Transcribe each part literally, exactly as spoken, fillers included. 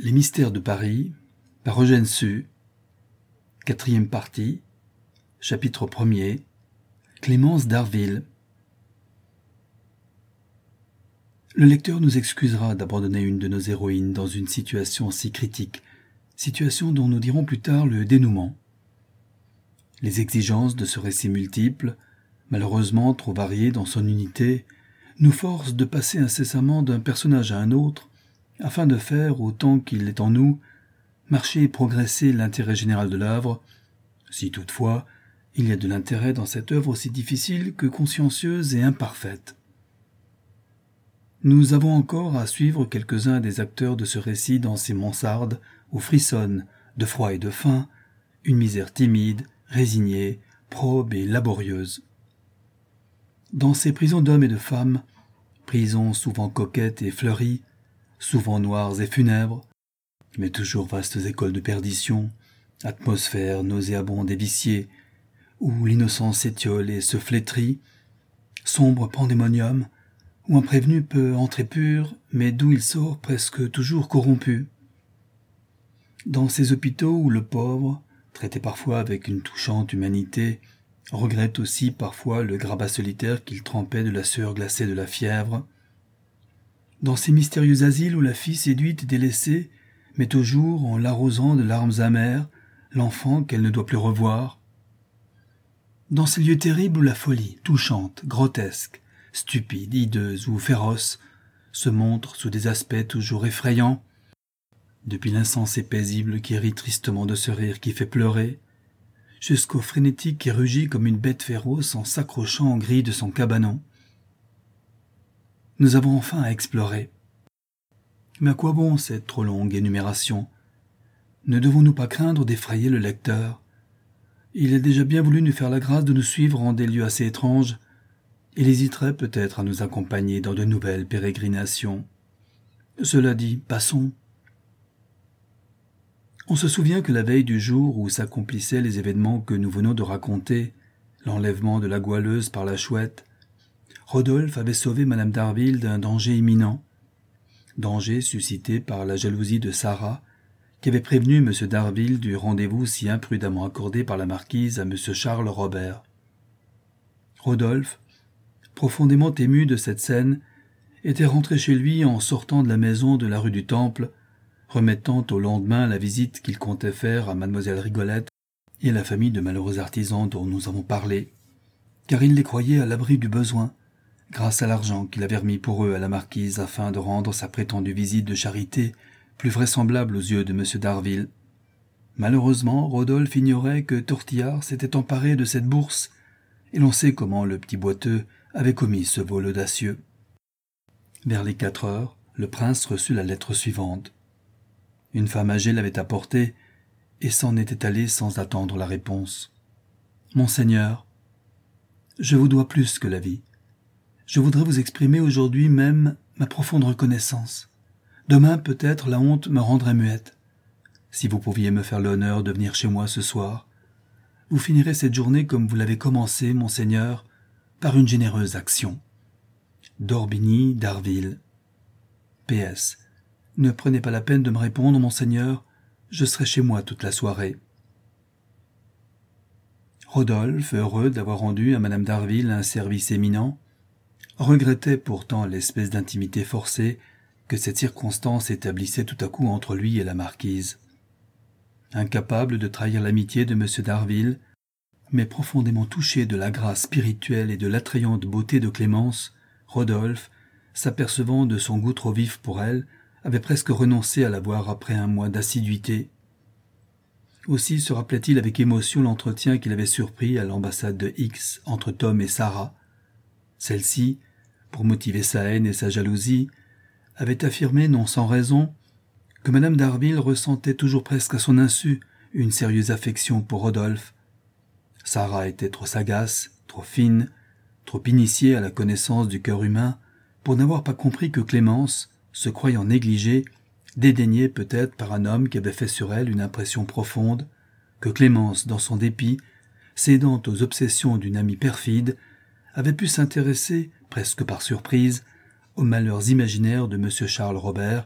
Les mystères de Paris, par Eugène Sue, quatrième partie, chapitre premier, Clémence d'Harville. Le lecteur nous excusera d'abandonner une de nos héroïnes dans une situation si critique, situation dont nous dirons plus tard le dénouement. Les exigences de ce récit multiple, malheureusement trop varié dans son unité, nous forcent de passer incessamment d'un personnage à un autre, afin de faire, autant qu'il est en nous, marcher et progresser l'intérêt général de l'œuvre, si toutefois il y a de l'intérêt dans cette œuvre aussi difficile que consciencieuse et imparfaite. Nous avons encore à suivre quelques-uns des acteurs de ce récit dans ces mansardes où frissonne, de froid et de faim, une misère timide, résignée, probe et laborieuse. Dans ces prisons d'hommes et de femmes, prisons souvent coquettes et fleuries, souvent noires et funèbres, mais toujours vastes écoles de perdition, atmosphère nauséabonde et viciée, où l'innocence s'étiole et se flétrit, sombre pandémonium, où un prévenu peut entrer pur, mais d'où il sort presque toujours corrompu. Dans ces hôpitaux où le pauvre, traité parfois avec une touchante humanité, regrette aussi parfois le grabat solitaire qu'il trempait de la sueur glacée de la fièvre. Dans ces mystérieux asiles où la fille séduite et délaissée met toujours, en l'arrosant de larmes amères, l'enfant qu'elle ne doit plus revoir. Dans ces lieux terribles où la folie, touchante, grotesque, stupide, hideuse ou féroce, se montre sous des aspects toujours effrayants, depuis l'insensé paisible qui rit tristement de ce rire qui fait pleurer, jusqu'au frénétique qui rugit comme une bête féroce en s'accrochant aux grilles de son cabanon. Nous avons enfin à explorer. Mais à quoi bon cette trop longue énumération? Ne devons-nous pas craindre d'effrayer le lecteur? Il a déjà bien voulu nous faire la grâce de nous suivre en des lieux assez étranges. Il hésiterait peut-être à nous accompagner dans de nouvelles pérégrinations. Cela dit, passons. On se souvient que la veille du jour où s'accomplissaient les événements que nous venons de raconter, l'enlèvement de la Goualeuse par la Chouette, Rodolphe avait sauvé Madame d'Harville d'un danger imminent, danger suscité par la jalousie de Sarah, qui avait prévenu M. d'Harville du rendez-vous si imprudemment accordé par la marquise à M. Charles Robert. Rodolphe, profondément ému de cette scène, était rentré chez lui en sortant de la maison de la rue du Temple, remettant au lendemain la visite qu'il comptait faire à mademoiselle Rigolette et à la famille de malheureux artisans dont nous avons parlé, car il les croyait à l'abri du besoin, grâce à l'argent qu'il avait remis pour eux à la marquise afin de rendre sa prétendue visite de charité plus vraisemblable aux yeux de M. d'Harville. Malheureusement, Rodolphe ignorait que Tortillard s'était emparé de cette bourse, et l'on sait comment le petit boiteux avait commis ce vol audacieux. Vers les quatre heures, le prince reçut la lettre suivante. Une femme âgée l'avait apportée, et s'en était allée sans attendre la réponse. « Monseigneur, je vous dois plus que la vie. Je voudrais vous exprimer aujourd'hui même ma profonde reconnaissance. Demain, peut-être, la honte me rendrait muette. Si vous pouviez me faire l'honneur de venir chez moi ce soir, vous finirez cette journée comme vous l'avez commencée, monseigneur, par une généreuse action. D'Orbigny d'Harville. P S. Ne prenez pas la peine de me répondre, monseigneur, je serai chez moi toute la soirée. » Rodolphe, heureux d'avoir rendu à Madame d'Harville un service éminent, regrettait pourtant l'espèce d'intimité forcée que cette circonstance établissait tout à coup entre lui et la marquise. Incapable de trahir l'amitié de M. d'Harville, mais profondément touché de la grâce spirituelle et de l'attrayante beauté de Clémence, Rodolphe, s'apercevant de son goût trop vif pour elle, avait presque renoncé à la voir après un mois d'assiduité. Aussi se rappelait-il avec émotion l'entretien qu'il avait surpris à l'ambassade de X entre Tom et Sarah. Celle-ci, pour motiver sa haine et sa jalousie, avait affirmé, non sans raison, que Madame d'Harville ressentait toujours presque à son insu une sérieuse affection pour Rodolphe. Sarah était trop sagace, trop fine, trop initiée à la connaissance du cœur humain pour n'avoir pas compris que Clémence, se croyant négligée, dédaignée peut-être par un homme qui avait fait sur elle une impression profonde, que Clémence, dans son dépit, cédant aux obsessions d'une amie perfide, avait pu s'intéresser, presque par surprise, aux malheurs imaginaires de M. Charles Robert,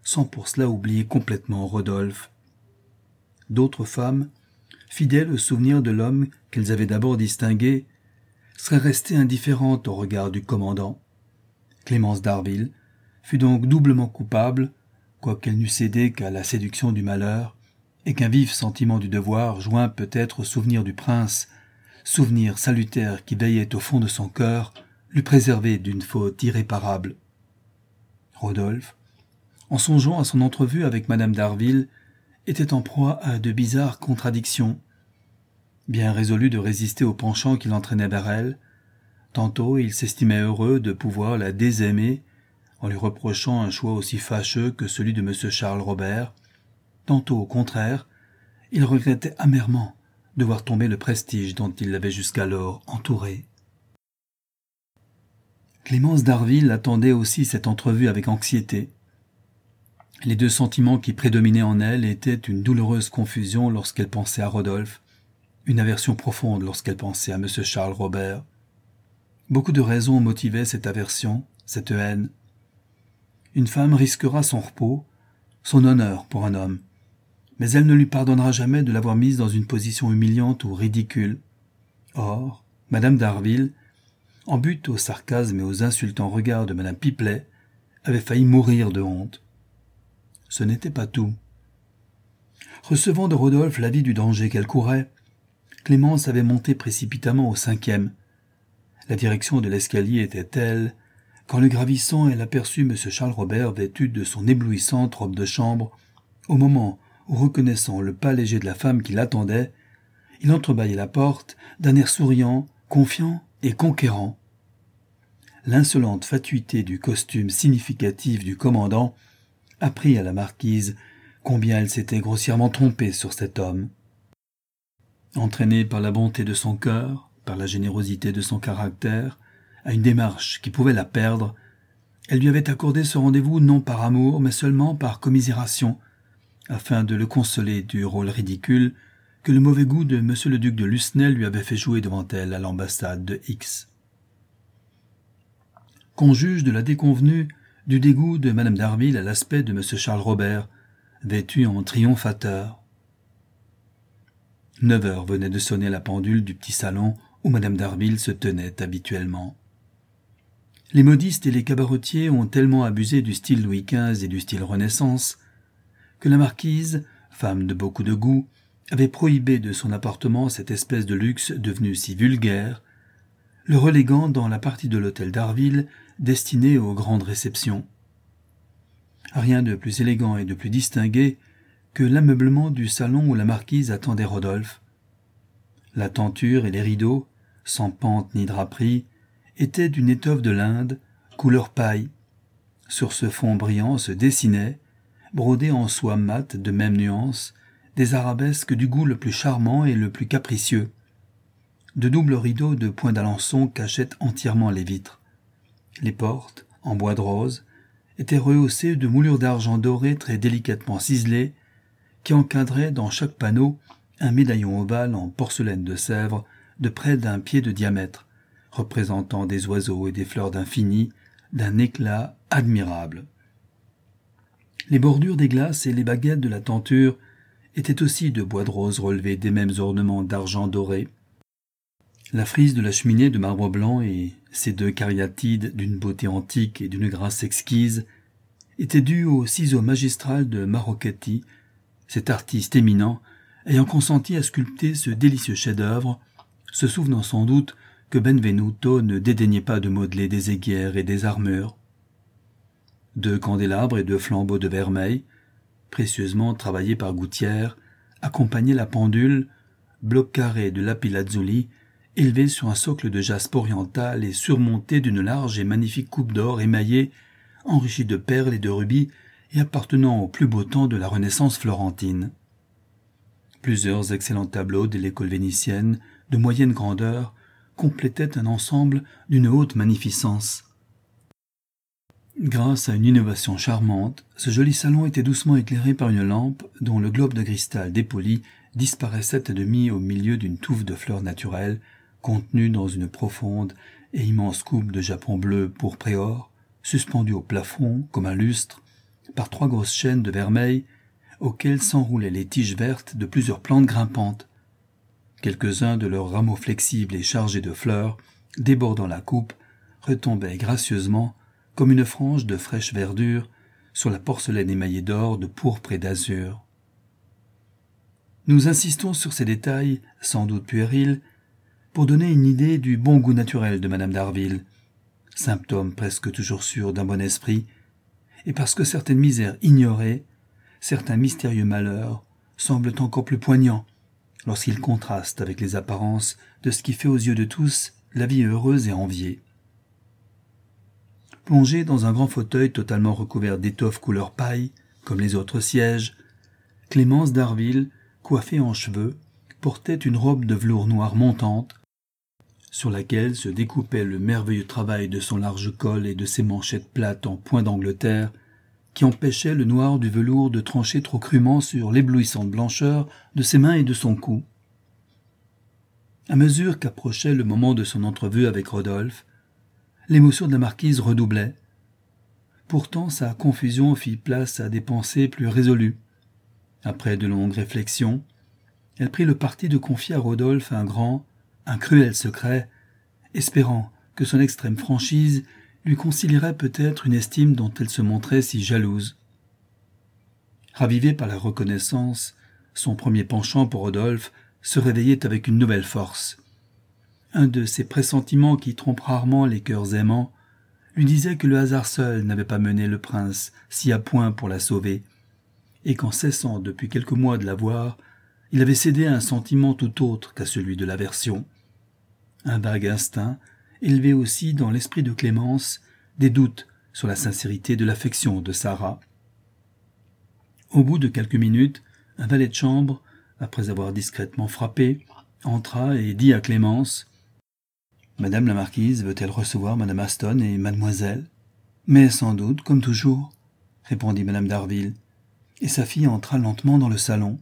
sans pour cela oublier complètement Rodolphe. D'autres femmes, fidèles au souvenir de l'homme qu'elles avaient d'abord distingué, seraient restées indifférentes au regard du commandant. Clémence d'Harville fut donc doublement coupable, quoiqu'elle n'eût cédé qu'à la séduction du malheur, et qu'un vif sentiment du devoir, joint peut-être au souvenir du prince, souvenir salutaire qui veillait au fond de son cœur, l'eût préservé d'une faute irréparable. Rodolphe, en songeant à son entrevue avec madame d'Harville, était en proie à de bizarres contradictions. Bien résolu de résister au penchant qui l'entraînait vers elle, tantôt il s'estimait heureux de pouvoir la désaimer en lui reprochant un choix aussi fâcheux que celui de M. Charles Robert, tantôt au contraire, il regrettait amèrement de voir tomber le prestige dont il l'avait jusqu'alors entouré. Clémence d'Harville attendait aussi cette entrevue avec anxiété. Les deux sentiments qui prédominaient en elle étaient une douloureuse confusion lorsqu'elle pensait à Rodolphe, une aversion profonde lorsqu'elle pensait à M. Charles Robert. Beaucoup de raisons motivaient cette aversion, cette haine. Une femme risquera son repos, son honneur pour un homme, mais elle ne lui pardonnera jamais de l'avoir mise dans une position humiliante ou ridicule. Or, madame d'Harville, en butte aux sarcasmes et aux insultants regards de madame Pipelet, avait failli mourir de honte. Ce n'était pas tout. Recevant de Rodolphe l'avis du danger qu'elle courait, Clémence avait monté précipitamment au cinquième. La direction de l'escalier était telle qu'en le gravissant, elle aperçut M. Charles Robert vêtu de son éblouissante robe de chambre, au moment où, reconnaissant le pas léger de la femme qui l'attendait, il entrebâillait la porte d'un air souriant, confiant et conquérant. L'insolente fatuité du costume significatif du commandant apprit à la marquise combien elle s'était grossièrement trompée sur cet homme. Entraînée par la bonté de son cœur, par la générosité de son caractère, à une démarche qui pouvait la perdre, elle lui avait accordé ce rendez-vous non par amour, mais seulement par commisération, afin de le consoler du rôle ridicule que le mauvais goût de M. le duc de Lucenay lui avait fait jouer devant elle à l'ambassade de X. Qu'on juge de la déconvenue, du dégoût de madame d'Harville à l'aspect de M. Charles Robert, vêtu en triomphateur. Neuf heures venaient de sonner à la pendule du petit salon où madame d'Harville se tenait habituellement. Les modistes et les cabaretiers ont tellement abusé du style Louis quinze et du style Renaissance que la marquise, femme de beaucoup de goût, avait prohibé de son appartement cette espèce de luxe devenu si vulgaire, le reléguant dans la partie de l'hôtel d'Harville destinée aux grandes réceptions. Rien de plus élégant et de plus distingué que l'ameublement du salon où la marquise attendait Rodolphe. La tenture et les rideaux, sans pente ni draperie, étaient d'une étoffe de l'Inde, couleur paille. Sur ce fond brillant se dessinaient, brodés en soie mate de même nuance, des arabesques du goût le plus charmant et le plus capricieux. De doubles rideaux de point d'Alençon cachaient entièrement les vitres. Les portes, en bois de rose, étaient rehaussées de moulures d'argent doré très délicatement ciselées, qui encadraient dans chaque panneau un médaillon ovale en porcelaine de Sèvres de près d'un pied de diamètre, représentant des oiseaux et des fleurs d'infini, d'un éclat admirable. Les bordures des glaces et les baguettes de la tenture étaient aussi de bois de rose relevé des mêmes ornements d'argent doré. La frise de la cheminée de marbre blanc et ses deux cariatides d'une beauté antique et d'une grâce exquise étaient dues au ciseau magistral de Marocchetti, cet artiste éminent ayant consenti à sculpter ce délicieux chef-d'œuvre, se souvenant sans doute que Benvenuto ne dédaignait pas de modeler des aiguières et des armures. Deux candélabres et deux flambeaux de vermeil, précieusement travaillés par Gouttière, accompagnaient la pendule, bloc carré de lapis-lazuli, élevé sur un socle de jaspe oriental et surmonté d'une large et magnifique coupe d'or émaillée, enrichie de perles et de rubis et appartenant au plus beau temps de la Renaissance florentine. Plusieurs excellents tableaux de l'école vénitienne, de moyenne grandeur, complétaient un ensemble d'une haute magnificence. Grâce à une innovation charmante, ce joli salon était doucement éclairé par une lampe dont le globe de cristal dépoli disparaissait à demi au milieu d'une touffe de fleurs naturelles contenue dans une profonde et immense coupe de japon bleu pourpre et or, suspendue au plafond comme un lustre, par trois grosses chaînes de vermeil auxquelles s'enroulaient les tiges vertes de plusieurs plantes grimpantes. Quelques-uns de leurs rameaux flexibles et chargés de fleurs, débordant la coupe, retombaient gracieusement, comme une frange de fraîche verdure, sur la porcelaine émaillée d'or, de pourpre et d'azur. Nous insistons sur ces détails, sans doute puérils, pour donner une idée du bon goût naturel de madame d'Harville, symptôme presque toujours sûr d'un bon esprit, et parce que certaines misères ignorées, certains mystérieux malheurs, semblent encore plus poignants lorsqu'ils contrastent avec les apparences de ce qui fait aux yeux de tous la vie heureuse et enviée. Plongée dans un grand fauteuil totalement recouvert d'étoffe couleur paille, comme les autres sièges, Clémence d'Harville, coiffée en cheveux, portait une robe de velours noir montante, sur laquelle se découpait le merveilleux travail de son large col et de ses manchettes plates en point d'Angleterre, qui empêchaient le noir du velours de trancher trop crûment sur l'éblouissante blancheur de ses mains et de son cou. À mesure qu'approchait le moment de son entrevue avec Rodolphe, l'émotion de la marquise redoublait. Pourtant sa confusion fit place à des pensées plus résolues. Après de longues réflexions, elle prit le parti de confier à Rodolphe un grand, un cruel secret, espérant que son extrême franchise lui concilierait peut-être une estime dont elle se montrait si jalouse. Ravivée par la reconnaissance, son premier penchant pour Rodolphe se réveillait avec une nouvelle force. Un de ces pressentiments qui trompent rarement les cœurs aimants lui disait que le hasard seul n'avait pas mené le prince si à point pour la sauver, et qu'en cessant depuis quelques mois de la voir, il avait cédé à un sentiment tout autre qu'à celui de l'aversion. Un vague instinct élevait aussi dans l'esprit de Clémence des doutes sur la sincérité de l'affection de Sarah. Au bout de quelques minutes, un valet de chambre, après avoir discrètement frappé, entra et dit à Clémence : « Madame la marquise veut-elle recevoir madame Aston et mademoiselle ?»« Mais sans doute, comme toujours, » répondit madame d'Harville, et sa fille entra lentement dans le salon.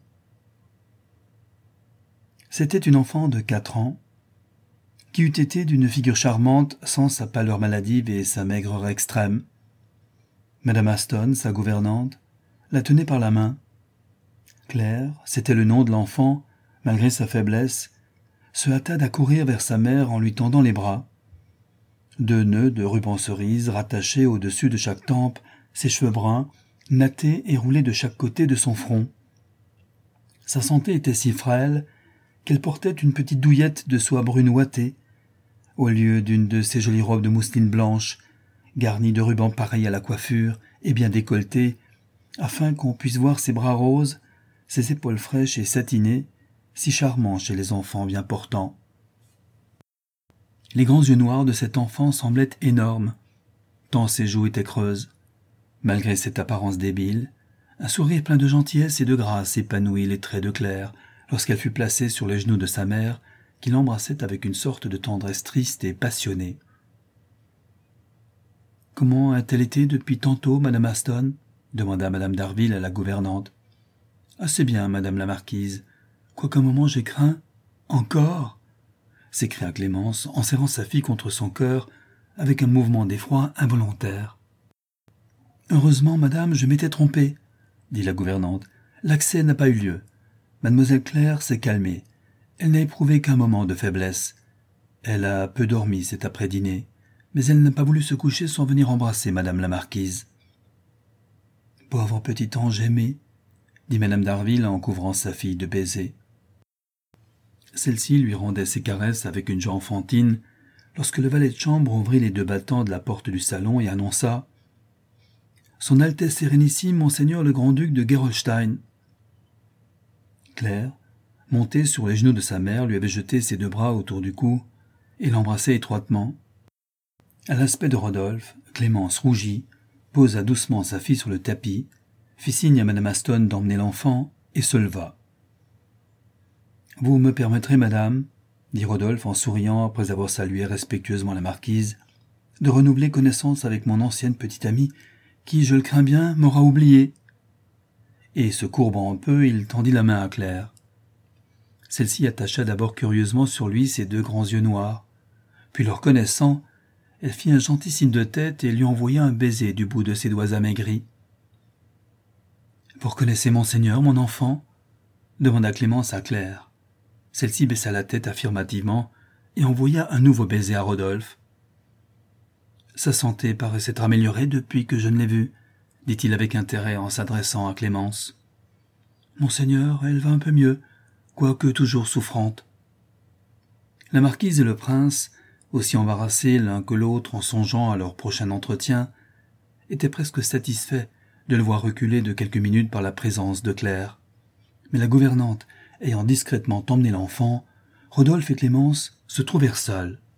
C'était une enfant de quatre ans, qui eût été d'une figure charmante sans sa pâleur maladive et sa maigreur extrême. Madame Aston, sa gouvernante, la tenait par la main. Claire, c'était le nom de l'enfant, malgré sa faiblesse, se hâta d'accourir vers sa mère en lui tendant les bras. Deux nœuds de ruban cerise rattachaient au-dessus de chaque tempe ses cheveux bruns, nattés et roulés de chaque côté de son front. Sa santé était si frêle qu'elle portait une petite douillette de soie brune ouatée, au lieu d'une de ces jolies robes de mousseline blanche, garnies de rubans pareils à la coiffure et bien décolletées, afin qu'on puisse voir ses bras roses, ses épaules fraîches et satinées, si charmants chez les enfants bien portants. Les grands yeux noirs de cet enfant semblaient énormes, tant ses joues étaient creuses. Malgré cette apparence débile, un sourire plein de gentillesse et de grâce épanouit les traits de Claire lorsqu'elle fut placée sur les genoux de sa mère, qui l'embrassait avec une sorte de tendresse triste et passionnée. « Comment a-t-elle été depuis tantôt, madame Aston ?» demanda madame d'Harville à la gouvernante. « Assez bien, madame la marquise. Quoiqu'un moment j'ai craint. »« Encore ?» s'écria Clémence en serrant sa fille contre son cœur avec un mouvement d'effroi involontaire. « Heureusement, madame, je m'étais trompée, » dit la gouvernante. « L'accès n'a pas eu lieu. Mademoiselle Claire s'est calmée. Elle n'a éprouvé qu'un moment de faiblesse. Elle a peu dormi cet après-dîner, mais elle n'a pas voulu se coucher sans venir embrasser madame la marquise. »« Pauvre petit ange aimé, » dit madame d'Harville en couvrant sa fille de baisers. Celle-ci lui rendait ses caresses avec une joie enfantine lorsque le valet de chambre ouvrit les deux battants de la porte du salon et annonça « Son Altesse Sérénissime, Monseigneur le Grand-Duc de Gerolstein. » Claire, montée sur les genoux de sa mère, lui avait jeté ses deux bras autour du cou et l'embrassait étroitement. À l'aspect de Rodolphe, Clémence rougit, posa doucement sa fille sur le tapis, fit signe à madame Aston d'emmener l'enfant et se leva. « Vous me permettrez, madame, » dit Rodolphe en souriant après avoir salué respectueusement la marquise, « de renouveler connaissance avec mon ancienne petite amie qui, je le crains bien, m'aura oublié. » Et se courbant un peu, il tendit la main à Claire. Celle-ci attacha d'abord curieusement sur lui ses deux grands yeux noirs. Puis, le reconnaissant, elle fit un gentil signe de tête et lui envoya un baiser du bout de ses doigts amaigris. « Vous reconnaissez Monseigneur, mon enfant ?» demanda Clémence à Claire. Celle-ci baissa la tête affirmativement et envoya un nouveau baiser à Rodolphe. « Sa santé paraît s'être améliorée depuis que je ne l'ai vue, » dit-il avec intérêt en s'adressant à Clémence. « Monseigneur, elle va un peu mieux, quoique toujours souffrante. » La marquise et le prince, aussi embarrassés l'un que l'autre en songeant à leur prochain entretien, étaient presque satisfaits de le voir reculer de quelques minutes par la présence de Claire. Mais la gouvernante ayant discrètement emmené l'enfant, Rodolphe et Clémence se trouvèrent seuls.